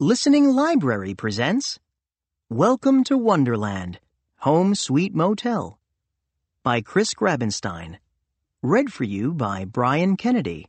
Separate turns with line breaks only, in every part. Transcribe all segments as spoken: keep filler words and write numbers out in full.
Listening Library presents Welcome to Wonderland, Home Sweet Motel by Chris Grabenstein. Read for you by Brian Kennedy.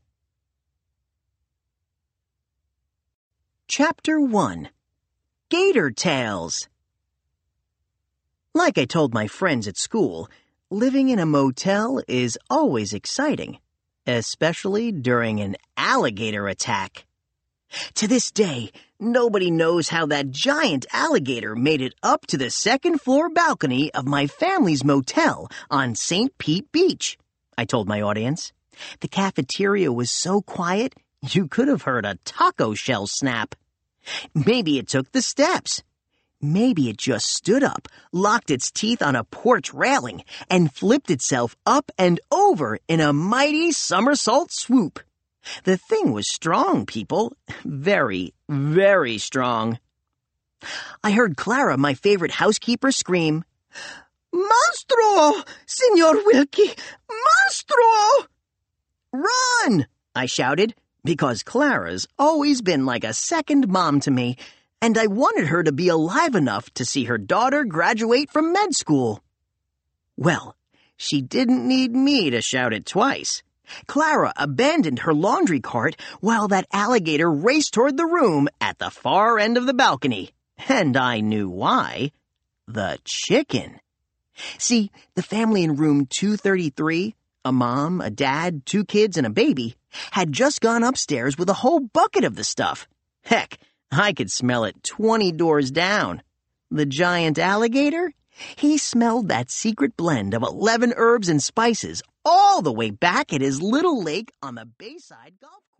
Chapter one. Gator Tales. Like I told my friends at school, living in a motel is always exciting, especially during an alligator attack. To this day, nobody knows how that giant alligator made it up to the second floor balcony of my family's motel on Saint Pete Beach, I told my audience. The cafeteria was so quiet, you could have heard a taco shell snap. Maybe it took the steps. Maybe it just stood up, locked its teeth on a porch railing, and flipped itself up and over in a mighty somersault swoop. The thing was strong, people. Very, very strong. I heard Clara, my favorite housekeeper, scream, "Monstro! Signor Wilkie! Monstro!" "Run!" I shouted, because Clara's always been like a second mom to me, and I wanted her to be alive enough to see her daughter graduate from med school. Well, she didn't need me to shout it twice. Clara abandoned her laundry cart while that alligator raced toward the room at the far end of the balcony. And I knew why. The chicken. See, the family in room two thirty-three, a mom, a dad, two kids, and a baby, had just gone upstairs with a whole bucket of the stuff. Heck, I could smell it twenty doors down. The giant alligator? He smelled that secret blend of eleven herbs and spices all the way back at his little lake on the Bayside Golf Course.